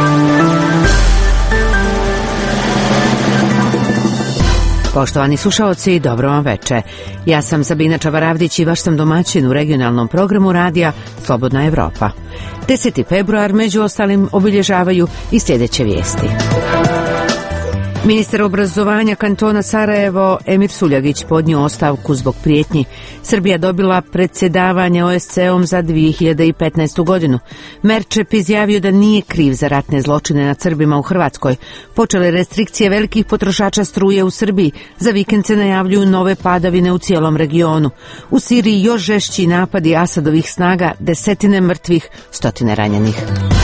Poštovani slušaoci, dobro vam veče. Ja sam Sabina Čavaravdić i vaš sam domaćin u regionalnom programu radija Slobodna Evropa. 10. februar među ostalim obilježavaju i sljedeće vijesti. Ministar obrazovanja kantona Sarajevo Emir Suljagić podnio ostavku zbog prijetnji. Srbija dobila predsjedavanje OSCE-om za 2015. godinu. Merčep izjavio da nije kriv za ratne zločine nad Srbima u Hrvatskoj. Počele restrikcije velikih potrošača struje u Srbiji. Za vikend se najavljuju nove padavine u cijelom regionu. U Siriji još žešći napadi Asadovih snaga, desetine mrtvih, stotine ranjenih.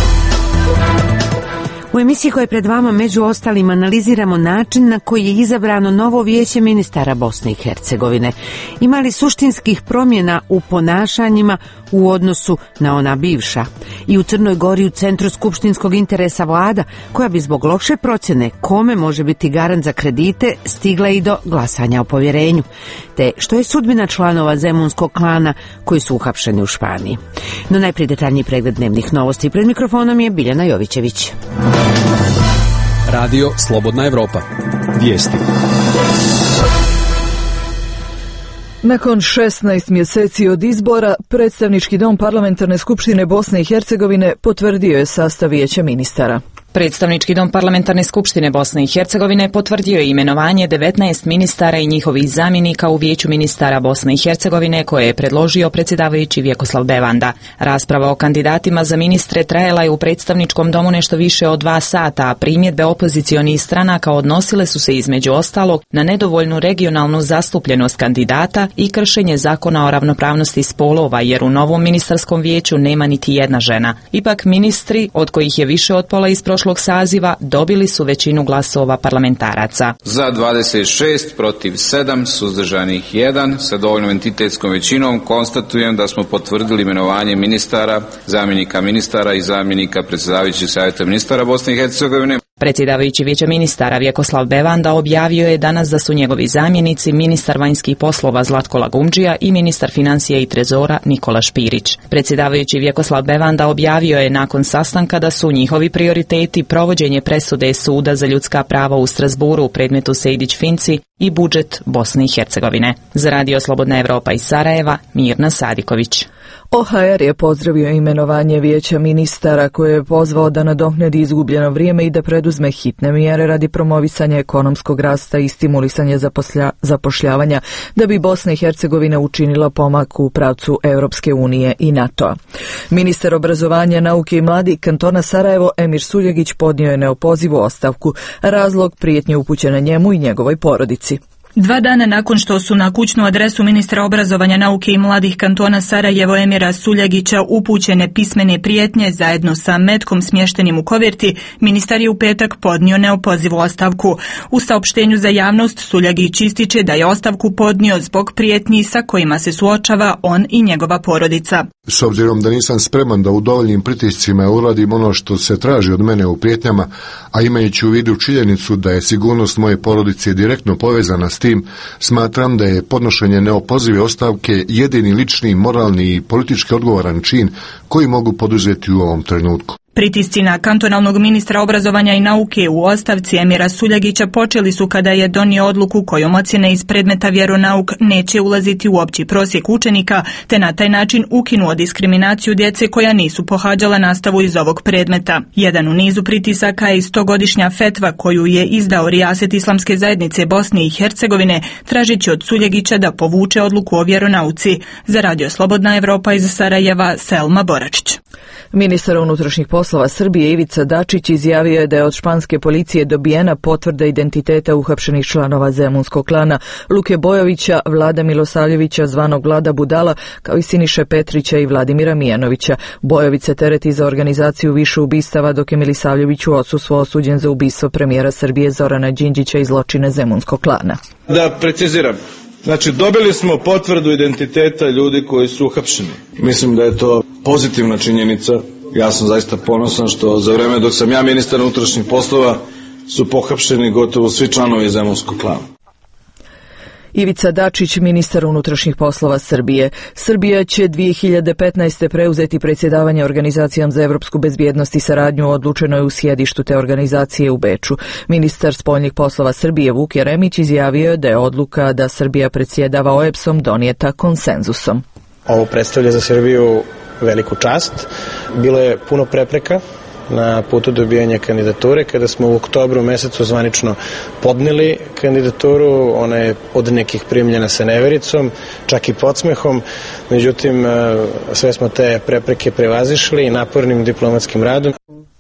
U emisiji koja je pred vama među ostalim analiziramo način na koji je izabrano novo vijeće ministara Bosne i Hercegovine. Ima li suštinskih promjena u ponašanjima u odnosu na ona bivša? I u Crnoj Gori u centru skupštinskog interesa vlada, koja bi zbog loše procjene kome može biti garant za kredite stigla i do glasanja o povjerenju. Te što je sudbina članova zemunskog klana koji su uhapšeni u Španiji. No najprije detaljniji pregled dnevnih novosti. Pred mikrofonom je Biljana Jovićević. Radio Slobodna Evropa. Vijesti. Nakon 16 mjeseci od izbora, predstavnički dom Parlamentarne skupštine Bosne i Hercegovine potvrdio je sastav vijeća ministara. Predstavnički dom Parlamentarne skupštine Bosne i Hercegovine potvrdio je imenovanje 19 ministara i njihovih zamjenika u vijeću ministara Bosne i Hercegovine koje je predložio predsjedavajući Vjekoslav Bevanda. Rasprava o kandidatima za ministre trajala je u predstavničkom domu nešto više od 2 sata, a primjedbe opozicionih stranaka odnosile su se između ostalog na nedovoljnu regionalnu zastupljenost kandidata i kršenje zakona o ravnopravnosti spolova, jer u novom ministarskom vijeću nema niti jedna žena. Ipak ministri, od kojih je više od pola iz prošlog saziva, dobili su većinu glasova parlamentaraca. Za 26, protiv 7, suzdržanih 1, sa dovoljnom entitetskom većinom konstatujem da smo potvrdili imenovanje ministara, zamjenika ministara i zamjenika predsjedavajućeg savjeta ministara Bosne i Hercegovine. Predsjedavajući vijeća ministara Vjekoslav Bevanda objavio je danas da su njegovi zamjenici ministar vanjskih poslova Zlatko Lagumdžija i ministar financija i trezora Nikola Špirić. Predsjedavajući Vjekoslav Bevanda objavio je nakon sastanka da su njihovi prioriteti provođenje presude Suda za ljudska prava u Strasburu u predmetu Sejdić-Finci i budžet Bosne i Hercegovine. Za Radio Slobodna Evropa iz Sarajeva, Mirna Sadiković. OHR je pozdravio imenovanje vijeća ministara koje je pozvao da nadoknadi izgubljeno vrijeme i da preduzme hitne mjere radi promovisanja ekonomskog rasta i stimulisanja zapošljavanja da bi Bosna i Hercegovina učinila pomak u pravcu Europske unije i NATO-a. Ministar obrazovanja, nauke i mladih kantona Sarajevo Emir Suljagić podnio je neopozivu ostavku. Razlog prijetnje upućene njemu i njegovoj porodici. 2 dana nakon što su na kućnu adresu ministra obrazovanja, nauke i mladih kantona Sarajevo Emira Suljagića upućene pismene prijetnje zajedno sa metkom smještenim u koverti, ministar je u petak podnio neopozivu ostavku. U saopštenju za javnost Suljagić ističe da je ostavku podnio zbog prijetnji sa kojima se suočava on i njegova porodica. S obzirom da nisam spreman da udovoljim pritiscima uradim ono što se traži od mene u prijetnjama, a imajući u vidu činjenicu da je sigurnost moje porodice direktno povezana s tim, smatram da je podnošenje neopozive ostavke jedini lični, moralni i politički odgovoran čin koji mogu poduzeti u ovom trenutku. Pritisci na kantonalnog ministra obrazovanja i nauke u ostavci Emira Suljagića počeli su kada je donio odluku kojom ocjene iz predmeta vjeronauk neće ulaziti u opći prosjek učenika, te na taj način ukinuo diskriminaciju djece koja nisu pohađala nastavu iz ovog predmeta. Jedan u nizu pritisaka je i 100-godišnja fetva koju je izdao Rijaset Islamske zajednice Bosne i Hercegovine, tražići od Suljagića da povuče odluku o vjeronauci. Za Radio Slobodna Evropa iz Sarajeva, Selma Boračić. Ministar unutrašnjih poslova Srbije Ivica Dačić izjavio je da je od španske policije dobijena potvrda identiteta uhapšenih članova zemunskog klana Luke Bojovića, Vlada Milosavljevića zvanog Vlada Budala, kao i Siniše Petrića i Vladimira Mijanovića. Bojović se tereti za organizaciju više ubistava, dok je Milisavljević u odsustvu osuđen za ubistvo premijera Srbije Zorana Đinđića i zločine zemunskog klana. Da preciziram. Znači, dobili smo potvrdu identiteta ljudi koji su uhapšeni. Mislim da je to pozitivna činjenica. Ja sam zaista ponosan što za vreme dok sam ja ministar unutrašnjih poslova su pohapšeni gotovo svi članovi zemunskog klana. Ivica Dačić, ministar unutrašnjih poslova Srbije. Srbija će 2015. preuzeti predsjedavanje Organizacijom za evropsku bezbjednost i saradnju, odlučeno je u sjedištu te organizacije u Beču. Ministar spoljnih poslova Srbije Vuk Jeremić izjavio je da je odluka da Srbija predsjedava OEBS-om donijeta konsenzusom. Ovo predstavlja za Srbiju veliku čast. Bilo je puno prepreka na putu dobijanja kandidature. Kada smo u oktobru mesecu zvanično podneli kandidaturu, ona je od nekih primljena sa nevericom, čak i podsmehom. Međutim, sve smo te prepreke prevazišli i napornim diplomatskim radom.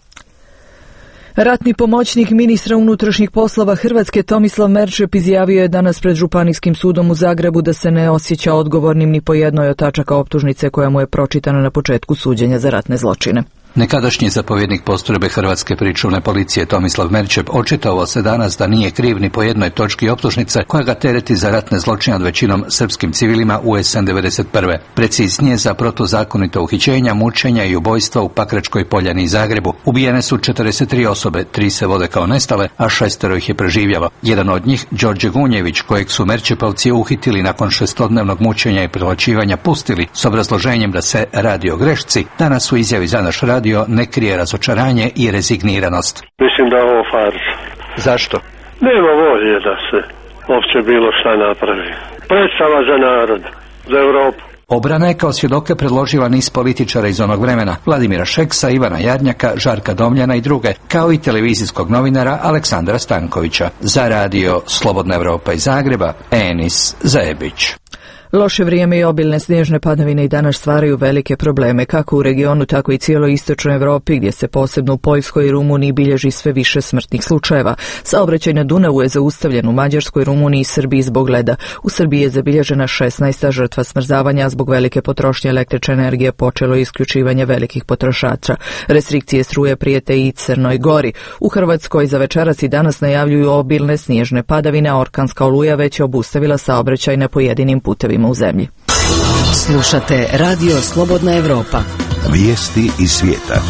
Ratni pomoćnik ministra unutrašnjih poslova Hrvatske Tomislav Merčep izjavio je danas pred Županijskim sudom u Zagrebu da se ne osjeća odgovornim ni po jednoj od tačaka optužnice koja mu je pročitana na početku suđenja za ratne zločine. Nekadašnji zapovjednik postrojbe Hrvatske pričuvne policije Tomislav Merčep očitovao se danas da nije kriv ni po jednoj točki optužnice koja ga tereti za ratne zločine nad većinom srpskim civilima u SN 91. Preciznije za protuzakonito uhićenja, mučenja i ubojstva u Pakračkoj Poljani i Zagrebu. Ubijene su 43 osobe, 3 se vode kao nestale, a 6 ih je preživjelo. Jedan od njih, Đorđe Gunjević, kojeg su Merčepovci uhitili nakon 6-dnevnog mučenja i privlačivanja, pustili s obrazloženjem da se radi o grešci, danas u izjavi za naš radio ne krije razočaranje i rezigniranost. Mislim da je ovo farsa. Zašto? Nema volje da se uopće bilo šta napravi. Predstava za narod, za Europu. Obrana je kao svjedoke predložila niz političara iz onog vremena, Vladimira Šeksa, Ivana Jarnjaka, Žarka Domljana i druge, kao i televizijskog novinara Aleksandra Stankovića. Za radio Slobodna Evropa iz Zagreba, Enis Zajebić. Loše vrijeme i obilne snježne padavine i danas stvaraju velike probleme, kako u regionu, tako i cijeloj istočnoj Europi, gdje se posebno u Poljskoj i Rumuniji bilježi sve više smrtnih slučajeva. Saobraćaj na Dunavu je zaustavljen u Mađarskoj, Rumuniji i Srbiji zbog leda. U Srbiji je zabilježena 16. žrtva smrzavanja, zbog velike potrošnje električne energije počelo je isključivanje velikih potrošača. Restrikcije struje prijete i Crnoj Gori. U Hrvatskoj za večeras i danas najavljuju obilne snježne padavine, a orkanska oluja već je obustavila saobraćaj na pojedinim putevima u zemlji. Slušate Radio Slobodna Evropa. Vijesti iz svijeta.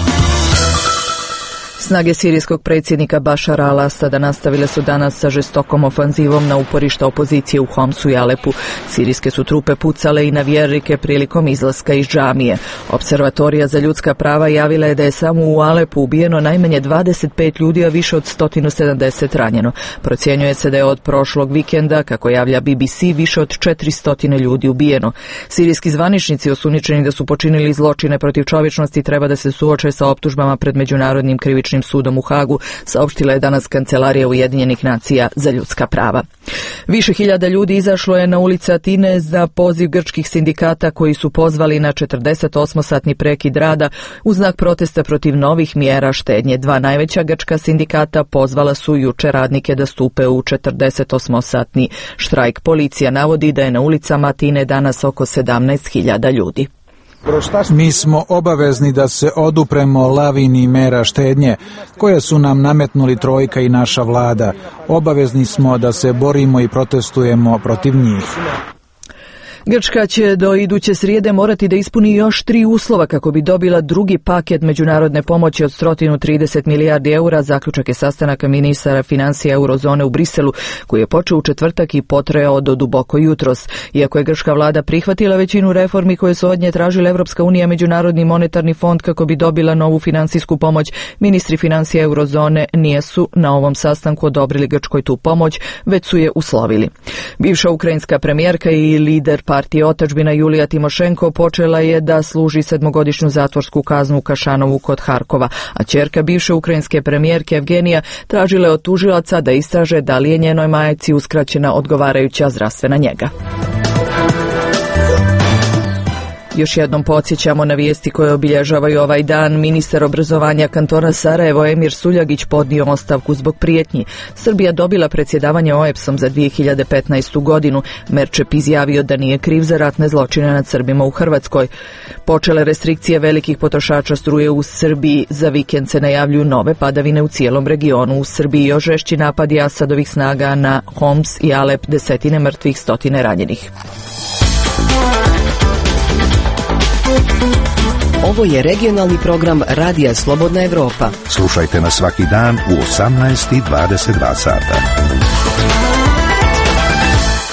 Snage sirijskog predsjednika Bašara al-Asada nastavile su danas sa žestokom ofanzivom na uporišta opozicije u Homsu i Alepu. Sirijske su trupe pucale i na vjernike prilikom izlaska iz džamije. Observatorija za ljudska prava javila je da je samo u Alepu ubijeno najmanje 25 ljudi, a više od 170 ranjeno. Procjenjuje se da je od prošlog vikenda, kako javlja BBC, više od 400 ljudi ubijeno. Sirijski zvaničnici osumnjičeni da su počinili zločine protiv čovječnosti treba da se suoče sa optužbama pred Međunarodnim krivičnim sudom u Hagu, saopštila je danas Kancelarija Ujedinjenih nacija za ljudska prava. Više hiljada ljudi izašlo je na ulice Atine za poziv grčkih sindikata koji su pozvali na 48-satni prekid rada u znak protesta protiv novih mjera štednje. Dva najveća grčka sindikata pozvala su jučer radnike da stupe u 48-satni štrajk. Policija navodi da je na ulicama Atine danas oko 17.000 ljudi. Mi smo obavezni da se odupremo lavini mera štednje koje su nam nametnuli trojka i naša vlada. Obavezni smo da se borimo i protestujemo protiv njih. Grčka će do iduće srijede morati da ispuni još 3 uslova kako bi dobila drugi paket međunarodne pomoći od 130 milijardi eura. Zaključak je sastanaka ministara financija eurozone u Briselu, koji je počeo u četvrtak i potrajao do duboko jutros. Iako je grčka vlada prihvatila većinu reformi koje su od nje tražile Evropska unija, Međunarodni monetarni fond kako bi dobila novu financijsku pomoć, ministri financija eurozone nisu na ovom sastanku odobrili Grčkoj tu pomoć, već su je uslovili. Bivša ukrajinska premijerka i lider partije Otadžbina Julija Timošenko počela je da služi 7-godišnju zatvorsku kaznu u Kašanovu kod Harkova, a ćerka bivše ukrajinske premijerke Evgenija tražila je od tužilaca da istraže da li je njenoj majci uskraćena odgovarajuća zdravstvena njega. Još jednom podsjećamo na vijesti koje obilježavaju ovaj dan. Ministar obrazovanja kantona Sarajevo Emir Suljagić podnio ostavku zbog prijetnji. Srbija dobila predsjedavanje OEBS-om za 2015. godinu. Merčep izjavio da nije kriv za ratne zločine nad Srbima u Hrvatskoj. Počele restrikcije velikih potrošača struje u Srbiji. Za vikend se najavljuju nove padavine u cijelom regionu. U Srbiji još žešći napadi Asadovih snaga na Homs i Alep, 10 mrtvih, 100 ranjenih. Ovo je regionalni program Radija Slobodna Evropa. Slušajte nas svaki dan u 18:22 sata.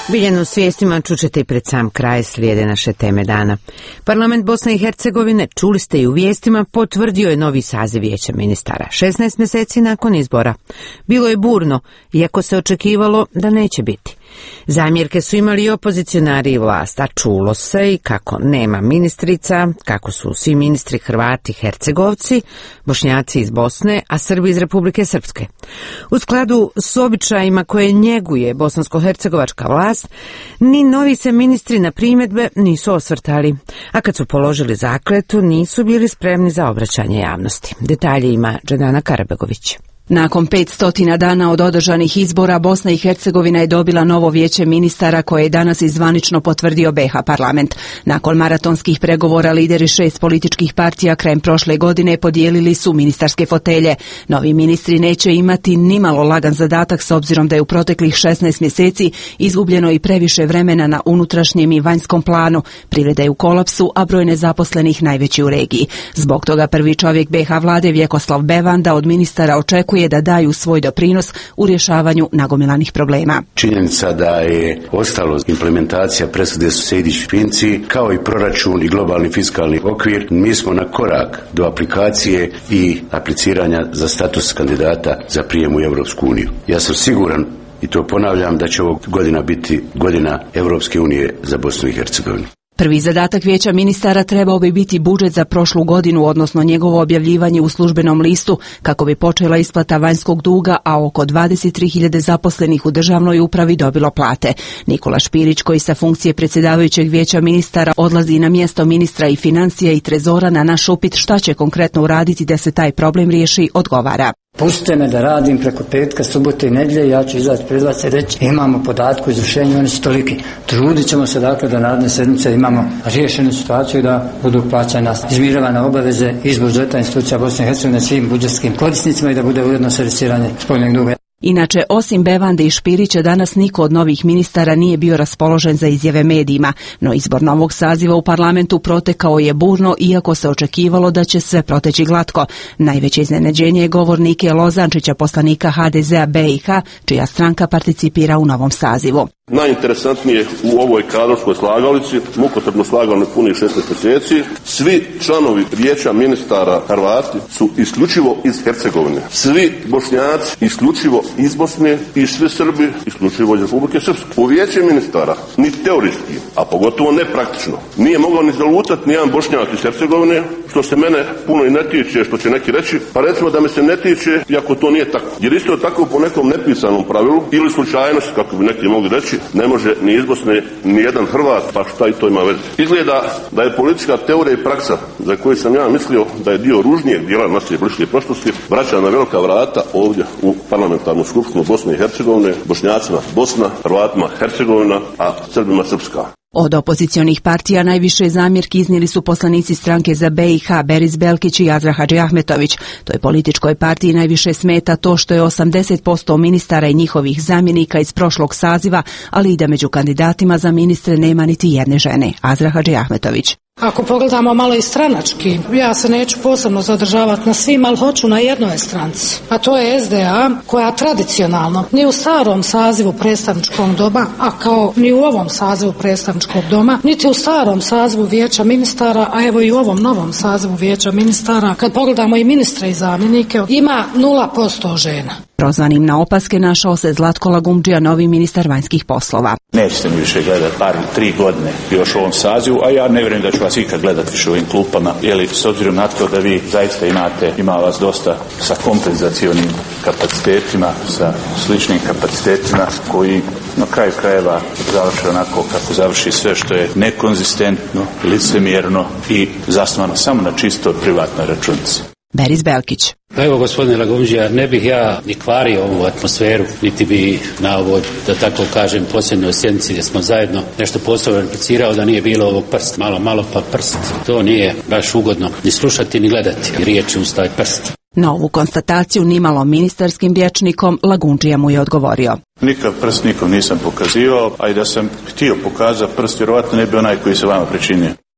Biljanu s vijestima čućete i pred sam kraj, slijede naše teme dana. Parlament Bosne i Hercegovine, čuli ste i u vijestima, potvrdio je novi saziv vijeća ministara, 16 mjeseci nakon izbora. Bilo je burno, iako se očekivalo da neće biti. Zamjerke su imali i opozicionari i vlast, a čulo se i kako nema ministrica, kako su svi ministri Hrvati, Hercegovci, Bošnjaci iz Bosne, a Srbi iz Republike Srpske. U skladu s običajima koje njeguje bosansko-hercegovačka vlast, ni novi se ministri na primjedbe nisu osvrtali, a kad su položili zakletu nisu bili spremni za obraćanje javnosti. Detalje ima Džedana Karabegović. Nakon 500 dana od održanih izbora, Bosna i Hercegovina je dobila novo vijeće ministara koje je danas i zvanično potvrdio BiH parlament. Nakon maratonskih pregovora, lideri 6 političkih partija krajem prošle godine podijelili su ministarske fotelje. Novi ministri neće imati nimalo lagan zadatak s obzirom da je u proteklih 16 mjeseci izgubljeno i previše vremena na unutrašnjem i vanjskom planu. Privreda je u kolapsu, a broj nezaposlenih najveći u regiji. Zbog toga prvi čovjek BiH vlade Vjekoslav Bevanda od ministara očekuje da daju svoj doprinos u rješavanju nagomilanih problema. Činjenica da je ostalo implementacija presude Sejdić-Finci kao i proračun i globalni fiskalni okvir, mi smo na korak do aplikacije i apliciranja za status kandidata za prijem u Europsku uniju. Ja sam siguran, i to ponavljam, da će ovog godina biti godina Europske unije za Bosnu i Hercegovinu. Prvi zadatak vijeća ministara trebao bi biti budžet za prošlu godinu, odnosno njegovo objavljivanje u službenom listu kako bi počela isplata vanjskog duga, a oko 23.000 zaposlenih u državnoj upravi dobilo plate. Nikola Špirić, koji sa funkcije predsjedavajućeg vijeća ministara odlazi na mjesto ministra i financija i trezora, na naš upit šta će konkretno uraditi da se taj problem riješi, odgovara. Pustite me da radim preko petka, subote i nedjelje, ja ću izaći pred vas i reći imamo podatku o izvršenju, oni su toliki. Trudit ćemo se dakle da naredne sedmice imamo riješenu situaciju da budu plaćane izmirovane obaveze iz budžeta institucija Bosne i Hercegovine svim budžetskim korisnicima i da bude ujedno servisiranje spoljnog duga. Inače, osim Bevande i Špirića, danas niko od novih ministara nije bio raspoložen za izjave medijima, no izbor novog saziva u parlamentu protekao je burno, iako se očekivalo da će sve proteći glatko. Najveće iznenađenje je govor Nike Lozančića, poslanika HDZ-a BiH, čija stranka participira u novom sazivu. Najinteresantnije u ovoj kadrovskoj slagalici, mukotrpno slagano punih 16 mjeseci, svi članovi vijeća ministara Hrvati su isključivo iz Hercegovine. Svi Bošnjaci isključivo iz Bosne i svi Srbi isključivo iz Republike Srpske. U vijeće ministara ni teorijski, a pogotovo ne praktično, nije mogao ni zalutati ni jedan Bošnjak iz Hercegovine, što se mene puno i ne tiče, što će neki reći, pa recimo da me se ne tiče, iako to nije tako. Jer isto tako po nekom nepisanom pravilu ili slučajnosti, kako bi neki mogli reći, ne može ni iz Bosne ni jedan Hrvat, pa šta i to ima veze. Izgleda da je politička teorija i praksa, za koju sam ja mislio da je dio ružnijeg dijela naše bliske prošlosti, vraća na velika vrata ovdje u parlamentarnu skupštinu Bosne i Hercegovine, Bošnjacima Bosna, Hrvatima Hercegovina, a Srbima Srpska. Od opozicionih partija najviše zamjerki iznijeli su poslanici stranke za BiH Beris Belkić i Azra Hadžiahmetović. Toj političkoj partiji najviše smeta to što je 80% ministara i njihovih zamjenika iz prošlog saziva, ali i da među kandidatima za ministre nema niti jedne žene. Azra Hadžiahmetović. Ako pogledamo malo i stranački, ja se neću posebno zadržavati na svim, ali hoću na jednoj stranci, a to je SDA, koja tradicionalno ni u starom sazivu predstavničkog doma, a kao ni u ovom sazivu predstavničkog doma, niti u starom sazivu vijeća ministara, a evo i u ovom novom sazivu vijeća ministara, kad pogledamo i ministre i zamjenike, ima 0% žena. Prozvanim na opaske našao se Zlatko Lagumdžija, novi ministar vanjskih poslova. Nećete mi više gledati par 3 godine još u ovom sazivu, a ja ne vjerujem da ću vas ikad gledati više u ovim klupama, jer s obzirom na to da vi zaista ima vas dosta sa kompenzacionim kapacitetima, sa sličnim kapacitetima koji na kraju krajeva završi onako kako završi sve što je nekonzistentno, licemjerno i zasnovano samo na čistoj privatnoj računici. Beris Belkić. Pa evo, gospodine Lagumdžija, ne bih ja ni kvario ovu atmosferu, niti bi na ovoj, da tako kažem, posljednjoj sjednici gdje smo zajedno nešto posebno replicirao da nije bilo ovog prsta. Malo pa prst. To nije baš ugodno ni slušati ni gledati riječi uz taj prst. Na ovu konstataciju nimalo ministarskim rječnikom Lagumdžija mu je odgovorio. Nikad prst nikom nisam pokazivao, a i da sam htio pokazati prst, vjerovatno ne bi onaj koji se vama pričinio.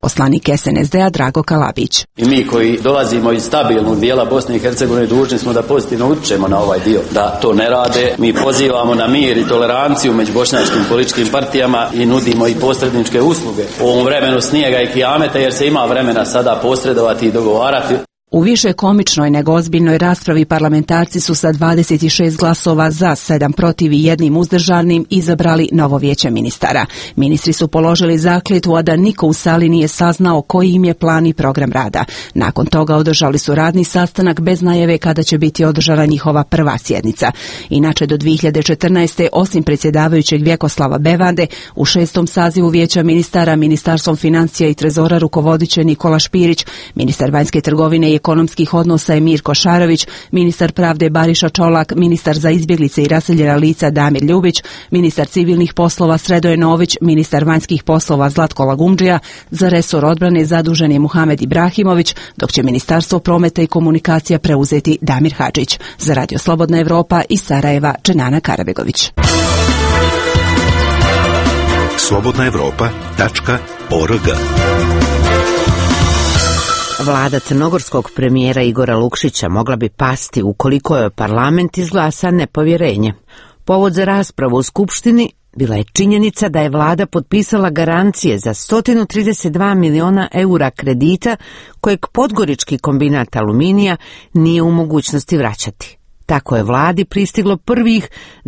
Poslanik SNSD-a Drago Kalabić. I mi koji dolazimo iz stabilnog dijela Bosne i Hercegovine dužni smo da pozitivno utječemo na ovaj dio. Da to ne rade, mi pozivamo na mir i toleranciju među bošnjačkim političkim partijama i nudimo i posredničke usluge u ovom vremenu snijega i kijameta, jer se ima vremena sada posredovati i dogovarati. U više komičnoj nego ozbiljnoj raspravi parlamentarci su sa 26 glasova za, 7 protiv i 1 uzdržanim izabrali novo vijeće ministara. Ministri su položili zakletvu, a da niko u sali nije saznao koji im je plan i program rada. Nakon toga održali su radni sastanak bez najave kada će biti održana njihova prva sjednica. Inače, do 2014. osim predsjedavajućeg Vjekoslava Bevande, u 6. sazivu vijeća ministara Ministarstvom financija i trezora rukovodit će Nikola Špirić, ministar vanjske trgovine i ekonomskih odnosa je Mirko Šarović, ministar pravde Bariša Čolak, ministar za izbjeglice i raseljena lica Damir Ljubić, ministar civilnih poslova Sredoje Nović, ministar vanjskih poslova Zlatko Lagumdžija, za resor odbrane zadužen je Muhamed Ibrahimović, dok će ministarstvo prometa i komunikacija preuzeti Damir Hadžić. Za Radio Slobodna Evropa iz Sarajeva, Dženana Karabegović. slobodnaevropa.org. Vlada crnogorskog premijera Igora Lukšića mogla bi pasti ukoliko je parlament izglasa nepovjerenje. Povod za raspravu u Skupštini bila je činjenica da je vlada potpisala garancije za 132 miliona eura kredita kojeg Podgorički kombinat aluminija nije u mogućnosti vraćati. Tako je vladi pristiglo prvih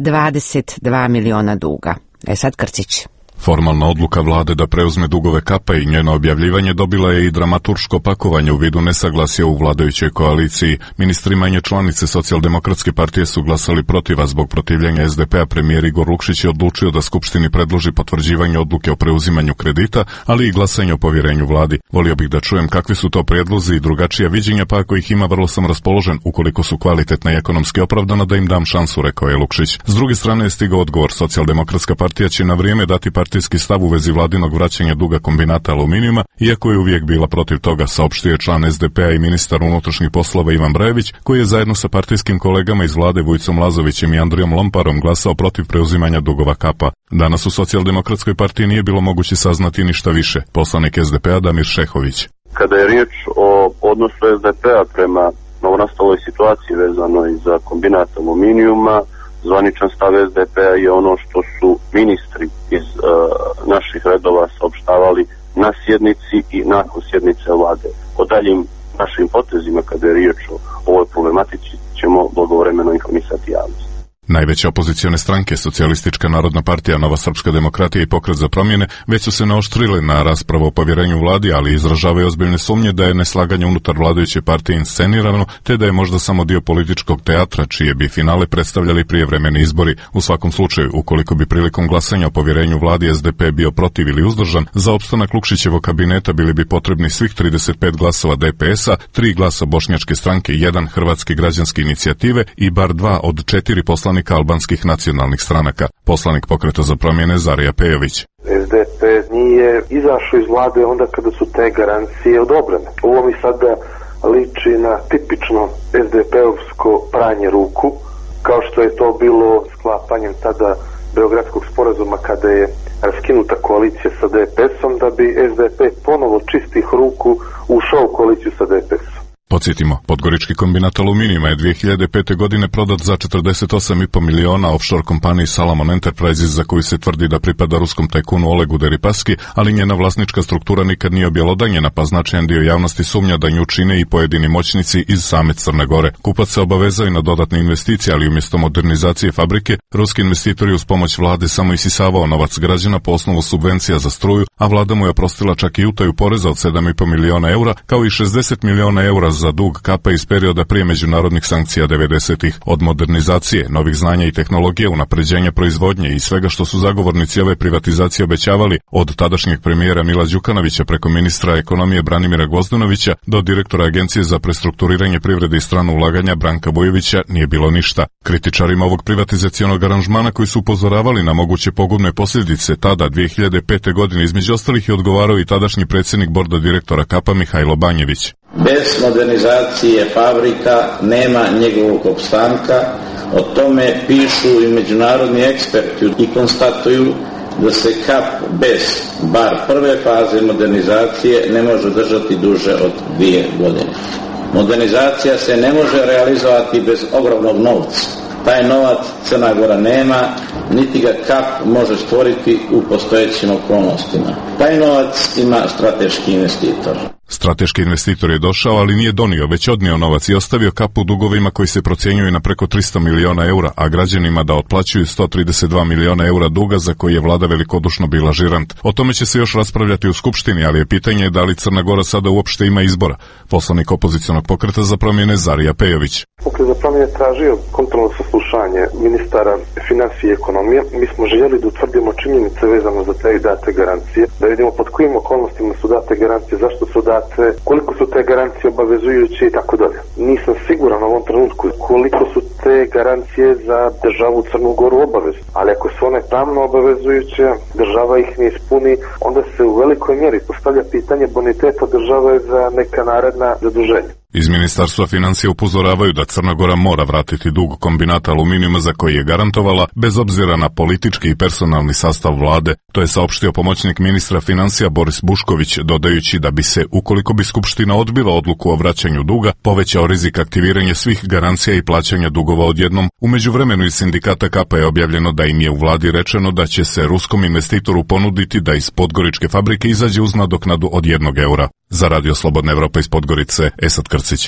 22 miliona duga. Sad Krcić. Formalna odluka vlade da preuzme dugove Kapa i njeno objavljivanje dobila je i dramaturško pakovanje u vidu nesaglasja u vladajućoj koaliciji. Ministri manje članice Socijaldemokratske partije su glasali protiv, a zbog protivljenja SDP-a premijer Igor Lukšić je odlučio da Skupštini predloži potvrđivanje odluke o preuzimanju kredita, ali i glasanje o povjerenju vladi. Volio bih da čujem kakvi su to prijedlozi i drugačija viđenja, pa ako ih ima vrlo sam raspoložen, ukoliko su kvalitetna i ekonomski opravdana, da im dam šansu, rekao je Lukšić. S druge strane je stigao odgovor. Socijaldemokratska partija će na vrijeme dati partijski stav u vezi vladinog vraćanja duga kombinata aluminijuma, iako je uvijek bila protiv toga, saopštio je član SDP-a i ministar unutrašnjih poslova Ivan Brajević, koji je zajedno sa partijskim kolegama iz vlade Vujicom Lazovićem i Andrijom Lomparom glasao protiv preuzimanja dugova Kapa. Danas u Socijaldemokratskoj partiji nije bilo moguće saznati ništa više. Poslanik SDP-a Damir Šehović. Kada je riječ o odnosu SDP-a prema novonastaloj situaciji vezanoj za kombinat aluminijuma, zvaničan stav SDP-a je ono što su ministri iz naših redova saopštavali na sjednici i nakon sjednice vlade. O daljim našim potezima kada je riječ o ovoj problematici ćemo blagovremeno informisati javnost. Najveće opozicione stranke, Socijalistička narodna partija, Nova srpska demokratija i Pokret za promjene, već su se naoštrile na raspravu o povjerenju vladi, ali izražavaju ozbiljne sumnje da je neslaganje unutar vladajuće partije inscenirano, te da je možda samo dio političkog teatra, čije bi finale predstavljali prijevremeni izbori. U svakom slučaju, ukoliko bi prilikom glasanja o povjerenju vladi SDP bio protiv ili uzdržan, za opstanak Lukšićevog kabineta bili bi potrebni svih 35 glasova DPS-a, 3 glasa Bošnjačke stranke, 1 Hrvatske građanske inicijative i bar 2 od 4 poslanika albanskih nacionalnih stranaka. Poslanik Pokreta za promjene Zarija Pejović. SDP nije izašao iz vlade onda kada su te garancije odobrene. Ovo mi sada liči na tipično SDP-ovsko pranje ruku, kao što je to bilo sklapanjem tada Beogradskog sporazuma kada je raskinuta koalicija sa DPS-om, da bi SDP ponovo čistih ruku ušao u koaliciju sa DPS-om. Podsjetimo, Podgorički kombinat aluminijuma je 2005. godine prodat za 48,5 miliona offshore kompaniji Salomon Enterprises, za koju se tvrdi da pripada ruskom tajkunu Olegu Deripaski, ali njena vlasnička struktura nikad nije objelodanjena, pa značajan dio javnosti sumnja da nju čine i pojedini moćnici iz same Crne Gore. Kupac se obavezao i na dodatne investicije, ali umjesto modernizacije fabrike, ruski investitor je uz pomoć vlade samo isisavao novac građana po osnovu subvencija za struju, a vlada mu je oprostila čak i utaju poreza od 7,5 miliona eura, kao i 60 miliona eura za dug Kapa iz perioda prije međunarodnih sankcija 90-ih. Od modernizacije, novih znanja i tehnologije, unapređenja proizvodnje i svega što su zagovornici ove privatizacije obećavali, od tadašnjeg premijera Mila Đukanovića preko ministra ekonomije Branimira Gvozdenovića do direktora Agencije za prestrukturiranje privrede i strano ulaganja Branka Vujovića nije bilo ništa. Kritičarima ovog privatizacionog aranžmana, koji su upozoravali na moguće pogubne posljedice, tada 2005. godine između ostalih je odgovarao i tadašnji predsjednik borda direktora Kapa Mihajlo Banjević. Bez modernizacije fabrika nema njegovog opstanka, o tome pišu i međunarodni eksperti i konstatuju da se KAP bez bar prve faze modernizacije ne može držati duže od 2 godine. Modernizacija se ne može realizovati bez ogromnog novca. Taj novac Crna Gora nema, niti ga KAP može stvoriti u postojećim okolnostima. Taj novac ima strateški investitor. Strateški investitor je došao, ali nije donio, već odnio novac i ostavio KAP u dugovima koji se procjenjuju na preko 300 miliona eura, a građanima da otplaćuju 132 miliona eura duga za koji je vlada velikodušno bila žirant. O tome će se još raspravljati u Skupštini, ali je pitanje da li Crna Gora sada uopšte ima izbora. Poslanik opozicionog pokreta za promjene Zarija Pejović. Pokret za promjene tražio kontrolno saslušanje ministara financije i ekonomije. Mi smo željeli da utvrdimo činjenice vezano za te date garancije, da vidimo pod kojim okolnostima su date garancije, zašto su date, koliko su te garancije obavezujuće i tako dalje. Nisam siguran u ovom trenutku koliko su te garancije za državu Crnu Goru obavezne, ali ako su one pravno obavezujuće, država ih ne ispuni, onda se u velikoj mjeri postavlja pitanje boniteta države za neka naredna zaduženja. Iz Ministarstva financija upozoravaju da Crna Gora mora vratiti dug kombinata aluminijuma za koji je garantovala, bez obzira na politički i personalni sastav vlade. To je saopštio pomoćnik ministra financija Boris Bušković, dodajući da bi se, ukoliko bi Skupština odbila odluku o vraćanju duga, povećao rizik aktiviranja svih garancija i plaćanja dugova odjednom. U međuvremenu iz sindikata KAP-a je objavljeno da im je u vladi rečeno da će se ruskom investitoru ponuditi da iz podgoričke fabrike izađe uz nadoknadu od 1 eura. Za Radio Slobodna Evropa iz Podgorice, Esad Krcić.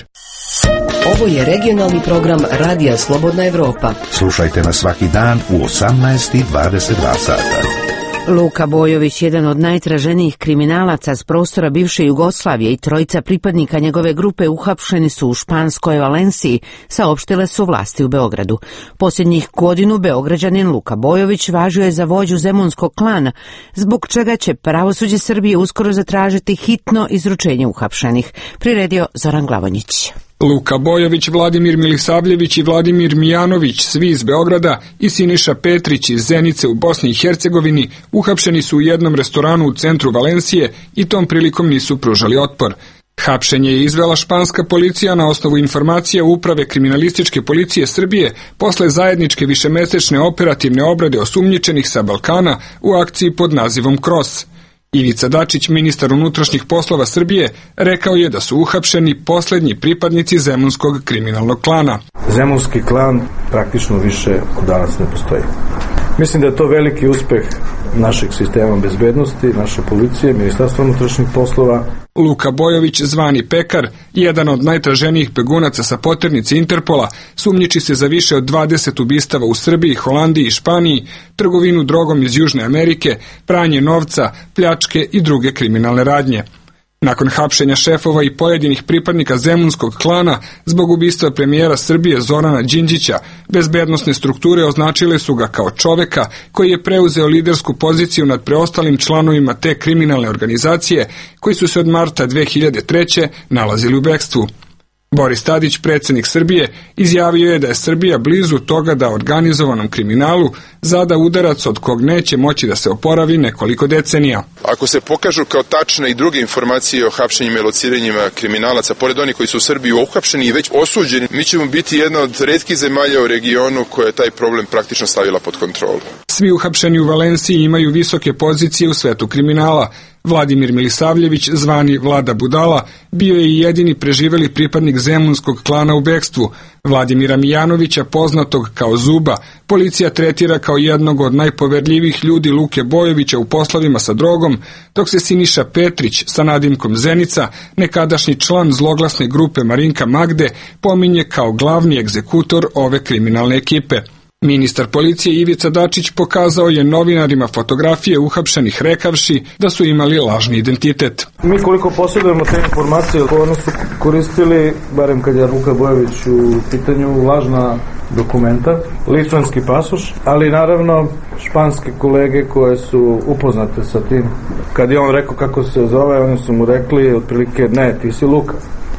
Ovo je regionalni program Radija Slobodna Evropa. Slušajte na svaki dan u 18:22 sata. Luka Bojović, jedan od najtraženijih kriminalaca s prostora bivše Jugoslavije i 3 pripadnika njegove grupe uhapšeni su u španskoj Valenciji, saopštile su vlasti u Beogradu. Posljednjih godinu Beograđanin Luka Bojović važio je za vođu zemunskog klana, zbog čega će pravosuđe Srbije uskoro zatražiti hitno izručenje uhapšenih, priredio Zoran Glavonjić. Luka Bojović, Vladimir Milisavljević i Vladimir Mijanović, svi iz Beograda, i Siniša Petrić iz Zenice u Bosni i Hercegovini, uhapšeni su u jednom restoranu u centru Valencije i tom prilikom nisu pružali otpor. Hapšenje je izvela španska policija na osnovu informacija Uprave kriminalističke policije Srbije posle zajedničke višemesečne operativne obrade osumnjičenih sa Balkana u akciji pod nazivom Kros. Ivica Dačić, ministar unutrašnjih poslova Srbije, rekao je da su uhapšeni posljednji pripadnici zemunskog kriminalnog klana. Zemunski klan praktično više od danas ne postoji. Mislim da je to veliki uspeh našeg sistema bezbednosti, naše policije, Ministarstva unutrašnjih poslova. Luka Bojović, zvani Pekar, jedan od najtraženijih begunaca sa poternice Interpola, sumnjiči se za više od 20 ubistava u Srbiji, Holandiji i Španiji, trgovinu drogom iz Južne Amerike, pranje novca, pljačke i druge kriminalne radnje. Nakon hapšenja šefova i pojedinih pripadnika zemunskog klana zbog ubistva premijera Srbije Zorana Đinđića, bezbednosne strukture označile su ga kao čoveka koji je preuzeo lidersku poziciju nad preostalim članovima te kriminalne organizacije koji su se od marta 2003. nalazili u bekstvu. Boris Tadić, predsjednik Srbije, izjavio je da je Srbija blizu toga da organizovanom kriminalu zada udarac od kog neće moći da se oporavi nekoliko decenija. Ako se pokažu kao tačne i druge informacije o hapšenjima i lociranjima kriminalaca, pored onih koji su u Srbiji uhapšeni i već osuđeni, mi ćemo biti jedna od retkih zemalja u regionu koja je taj problem praktično stavila pod kontrolu. Svi uhapšeni u Valenciji imaju visoke pozicije u svetu kriminala. Vladimir Milisavljević, zvani Vlada Budala, bio je i jedini preživeli pripadnik zemunskog klana u bekstvu. Vladimira Mijanovića, poznatog kao Zuba, policija tretira kao jednog od najpoverljivijih ljudi Luke Bojovića u poslovima sa drogom, dok se Siniša Petrić sa nadimkom Zenica, nekadašnji član zloglasne grupe Marinka Magde, pominje kao glavni egzekutor ove kriminalne ekipe. Ministar policije Ivica Dačić pokazao je novinarima fotografije uhapšenih rekavši da su imali lažni identitet. Mi koliko posjedujemo te informacije, ono su koristili, barem kad je Luka Bojović u pitanju, lažna dokumenta, litvanski pasoš, ali naravno španske kolege koje su upoznate sa tim. Kad je on rekao kako se zove, oni su mu rekli otprilike ne, ti si Luka.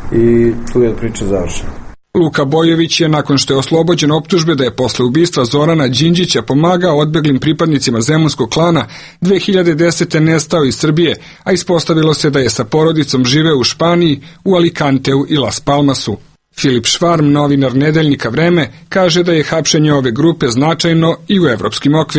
I tu je priča završena. Luka Bojović je, nakon što je oslobođen optužbe da je posle ubistva Zorana Đinđića pomagao odbeglim pripadnicima zemunskog klana, 2010. nestao iz Srbije, a ispostavilo se da je sa porodicom živeo u Španiji, u Alicanteu i Las Palmasu. Filip Švarm, novinar nedeljnika Vreme, kaže da je hapšenje ove grupe značajno i u evropskim okvirima.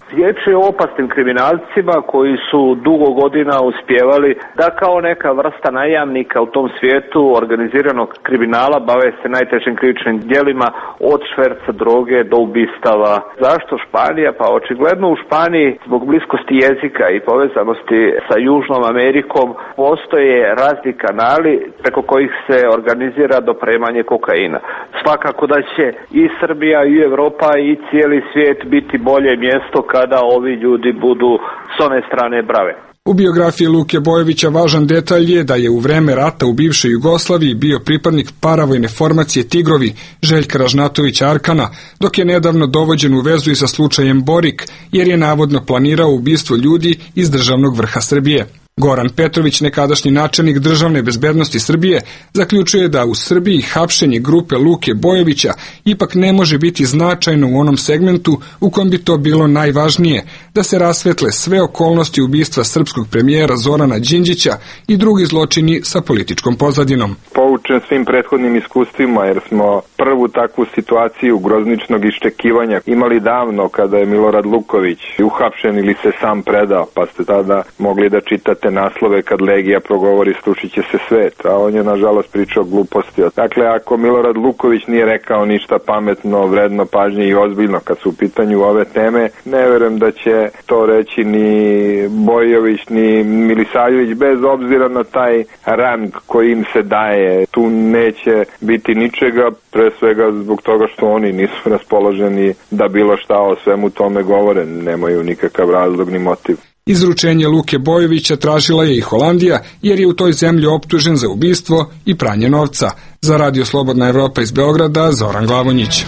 Riječ je o opasnim kriminalcima koji su dugo godina uspjevali da kao neka vrsta najamnika u tom svijetu organiziranog kriminala bave se najtežim krivičnim djelima od šverca droge do ubistava. Zašto Španija? Pa očigledno u Španiji zbog bliskosti jezika i povezanosti sa Južnom Amerikom postoje razni kanali preko kojih se organizira dopremanje kokaina. Svakako da će i Srbija i Europa i cijeli svijet biti bolje mjesto kada ovi ljudi budu s one strane brave. U biografiji Luke Bojovića važan detalj je da je u vreme rata u bivšoj Jugoslaviji bio pripadnik paravojne formacije Tigrovi Željka Ražnatovića Arkana, dok je nedavno dovođen u vezu i sa slučajem Borik, jer je navodno planirao ubistvo ljudi iz državnog vrha Srbije. Goran Petrović, nekadašnji načelnik državne bezbednosti Srbije, zaključuje da u Srbiji hapšenje grupe Luke Bojovića ipak ne može biti značajno u onom segmentu u kojem bi to bilo najvažnije, da se rasvetle sve okolnosti ubistva srpskog premijera Zorana Đinđića i drugi zločini sa političkom pozadinom. Poučen svim prethodnim iskustvima, jer smo prvu takvu situaciju grozničnog iščekivanja imali davno kada je Milorad Luković uhapšen ili se sam predao, pa ste tada mogli da čitate naslove kad Legija progovori srušit će se svet, a on je nažalost pričao gluposti. Dakle, ako Milorad Luković nije rekao ništa pametno, vredno pažnje i ozbiljno kad su u pitanju ove teme, ne verujem da će to reći ni Bojović ni Milisavljević, bez obzira na taj rang koji im se daje. Tu neće biti ničega, pre svega zbog toga što oni nisu raspoloženi da bilo šta o svemu tome govore, nemaju nikakav razlog ni motiv. Izručenje Luke Bojovića tražila je i Holandija, jer je u toj zemlji optužen za ubistvo i pranje novca. Za Radio Slobodna Evropa iz Beograda, Zoran Glavonjić.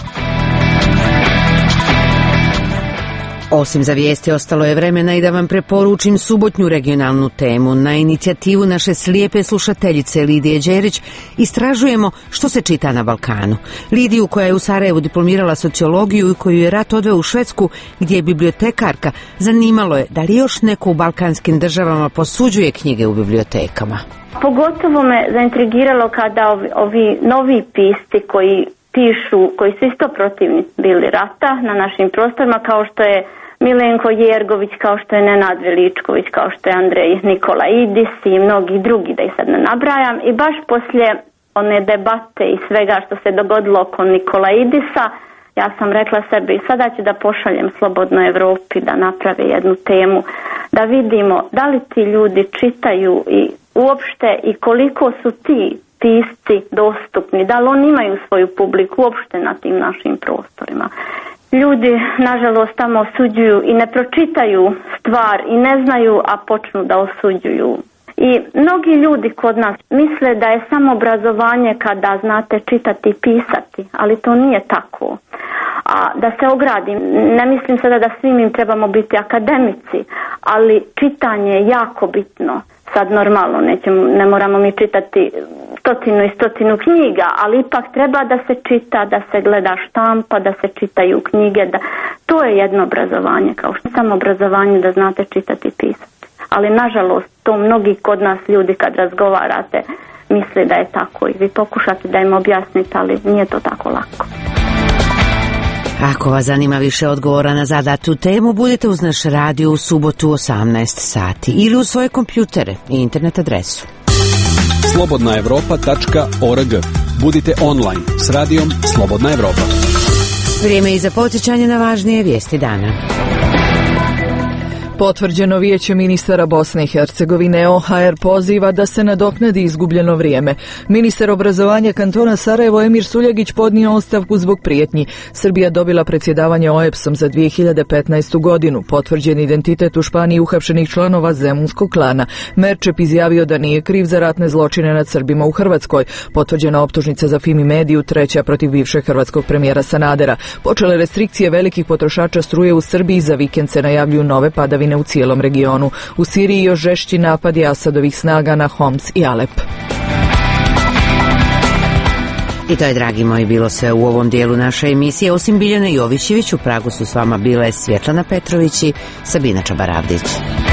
Osim za vijesti, ostalo je vremena i da vam preporučim subotnju regionalnu temu. Na inicijativu naše slijepe slušateljice Lidije Đerić istražujemo što se čita na Balkanu. Lidiju, koja je u Sarajevu diplomirala sociologiju i koju je rat odveo u Švedsku, gdje je bibliotekarka, zanimalo je da li još neko u balkanskim državama posuđuje knjige u bibliotekama. Pogotovo me zaintrigiralo kada ovi novi pisci koji pišu, koji su isto protivnici bili rata na našim prostorima, kao što je Milenko Jergović, kao što je Nenad Veličković, kao što je Andrej Nikolaidis i mnogi drugi, da ih sad ne nabrajam. I baš poslije one debate i svega što se dogodilo oko Nikolaidisa, ja sam rekla sebi, sada ću da pošaljem Slobodnoj Evropi da naprave jednu temu, da vidimo da li ti ljudi čitaju i uopšte i koliko su ti pisci dostupni, da li oni imaju svoju publiku uopšte na tim našim prostorima. Ljudi, nažalost, tamo osuđuju i ne pročitaju stvar i ne znaju, a počnu da osuđuju. I mnogi ljudi kod nas misle da je samo obrazovanje kada znate čitati i pisati, ali to nije tako. A da se ogradim, ne mislim sada da svim im trebamo biti akademici, ali čitanje je jako bitno. Sad normalno, ne moramo mi čitati stotinu knjiga, ali ipak treba da se čita, da se gleda štampa, da se čitaju knjige. To je jedno obrazovanje, kao što samo obrazovanje da znate čitati i pisati. Ali nažalost, to mnogi kod nas ljudi kad razgovarate misle da je tako i vi pokušate da im objasnite, ali nije to tako lako. Ako vas zanima više odgovora na zadatu temu, budite uz naš radio u subotu 18 sati ili u svoje kompjutere i internet adresu. slobodnaevropa.org. Budite online s radijom Slobodna Evropa. Vrijeme i za podsjećanje na važnije vijesti dana. Potvrđeno Vijeće ministara Bosne i Hercegovine OHR poziva da se nadoknadi izgubljeno vrijeme. Ministar obrazovanja kantona Sarajevo Emir Suljagić podnio ostavku zbog prijetnji. Srbija dobila predsjedavanje OEBS-om za 2015. godinu. Potvrđen identitet u Španiji uhapšenih članova Zemunskog klana. Merčep izjavio da nije kriv za ratne zločine nad Srbima u Hrvatskoj. Potvrđena optužnica za Fimi Mediju, treća protiv bivšeg hrvatskog premijera Sanadera. Počele restrikcije velikih potrošača struje u Srbiji, za vikend se najavljuju nove padavine u cijelom regionu. U Siriji još žešći napadi Asadovih snaga na Homs i Alep. I to je, dragi moji, bilo sve u ovom dijelu naše emisije. Osim Biljane Jovićević, u Pragu su s vama bile Svjetlana Petrović i Sabina Čabaravdić.